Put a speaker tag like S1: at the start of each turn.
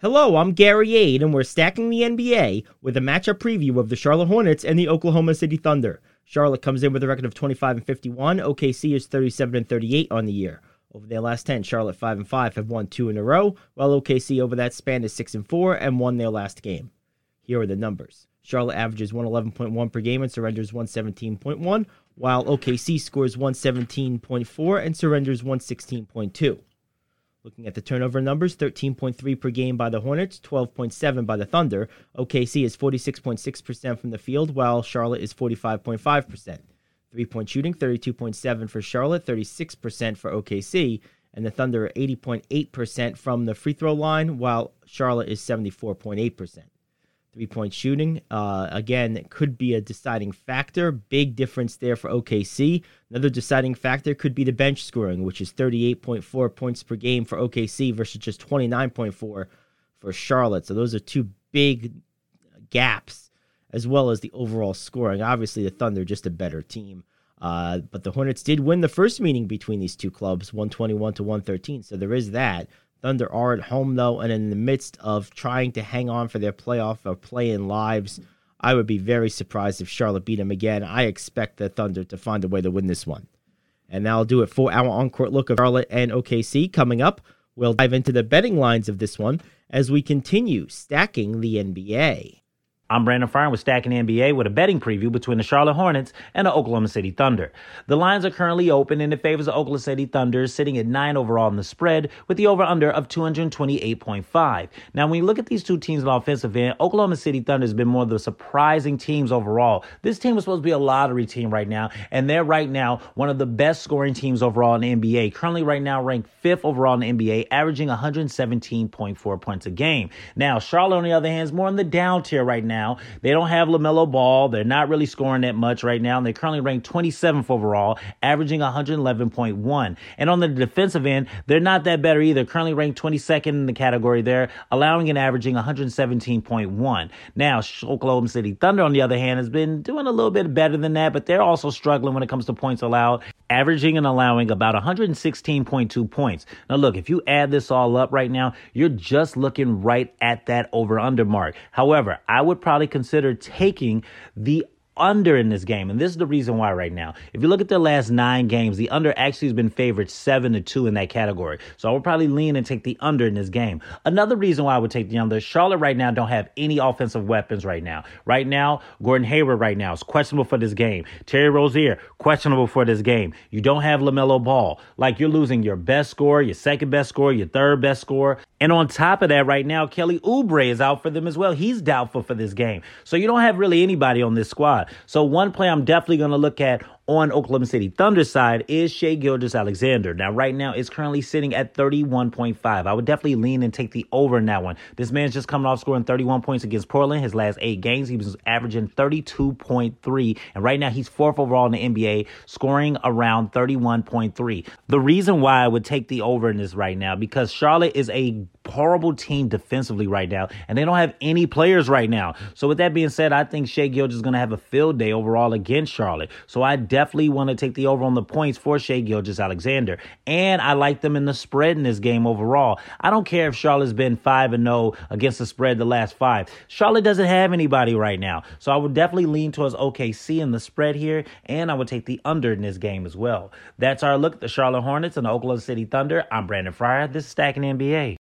S1: Hello, I'm Gary Ade, and we're stacking the NBA with a matchup preview of the Charlotte Hornets and the Oklahoma City Thunder. Charlotte comes in with a record of 25-51. OKC is 37-38 on the year. Over their last 10, Charlotte 5-5 have won 2 in a row, while OKC over that span is 6-4 and won their last game. Here are the numbers. Charlotte averages 111.1 per game and surrenders 117.1, while OKC scores 117.4 and surrenders 116.2. Looking at the turnover numbers, 13.3 per game by the Hornets, 12.7 by the Thunder. OKC is 46.6% from the field, while Charlotte is 45.5%. Three-point shooting, 32.7 for Charlotte, 36% for OKC, and the Thunder are 80.8% from the free throw line, while Charlotte is 74.8%. Three-point shooting, again, could be a deciding factor. Big difference there for OKC. Another deciding factor could be the bench scoring, which is 38.4 points per game for OKC versus just 29.4 for Charlotte. So those are two big gaps, as well as the overall scoring. Obviously, the Thunder just a better team. But the Hornets did win the first meeting between these two clubs, 121-113. So there is that. Thunder are at home, though, and in the midst of trying to hang on for their playoff or play-in lives. I would be very surprised if Charlotte beat them again. I expect the Thunder to find a way to win this one. And that'll do it for our on-court look of Charlotte and OKC. Coming up, we'll dive into the betting lines of this one as we continue stacking the NBA.
S2: I'm Brandon Fryer with Stacking the NBA with a betting preview between the Charlotte Hornets and the Oklahoma City Thunder. The lines are currently open and it favors the Oklahoma City Thunder, sitting at 9 overall in the spread with the over-under of 228.5. Now, when you look at these two teams in the offensive end, Oklahoma City Thunder has been one of the surprising teams overall. This team was supposed to be a lottery team right now, and they're right now one of the best scoring teams overall in the NBA. Currently right now ranked 5th overall in the NBA, averaging 117.4 points a game. Now, Charlotte, on the other hand, is more in the down tier right now. They don't have LaMelo Ball. They're not really scoring that much right now. And they're currently ranked 27th overall, averaging 111.1. And on the defensive end, they're not that better either. Currently ranked 22nd in the category there, allowing and averaging 117.1. Now, Oklahoma City Thunder, on the other hand, has been doing a little bit better than that, but they're also struggling when it comes to points allowed, averaging and allowing about 116.2 points. Now, look, if you add this all up right now, you're just looking right at that over-under mark. However, I would probably consider taking the under in this game. And this is the reason why right now. If you look at the last 9 games, the under actually has been favored 7-2 in that category. So I would probably lean and take the under in this game. Another reason why I would take the under, Charlotte right now don't have any offensive weapons right now. Right now, Gordon Hayward right now is questionable for this game. Terry Rozier, questionable for this game. You don't have LaMelo Ball. Like, you're losing your best scorer, your second best scorer, your third best scorer. And on top of that right now, Kelly Oubre is out for them as well. He's doubtful for this game. So you don't have really anybody on this squad. So one play I'm definitely going to look at on Oklahoma City Thunder side is Shai Gilgeous-Alexander. Now, right now, it's currently sitting at 31.5. I would definitely lean and take the over in that one. This man's just coming off scoring 31 points against Portland. His last 8 games, he was averaging 32.3. And right now, he's 4th overall in the NBA, scoring around 31.3. The reason why I would take the over in this right now, because Charlotte is a horrible team defensively right now, and they don't have any players right now. So with that being said, I think Shai Gilgeous is going to have a field day overall against Charlotte. So I definitely want to take the over on the points for Shai Gilgeous-Alexander. And I like them in the spread in this game overall. I don't care if Charlotte's been 5-0 against the spread the last 5. Charlotte doesn't have anybody right now. So I would definitely lean towards OKC in the spread here, and I would take the under in this game as well. That's our look at the Charlotte Hornets and the Oklahoma City Thunder. I'm Brandon Fryer. This is Stacking NBA.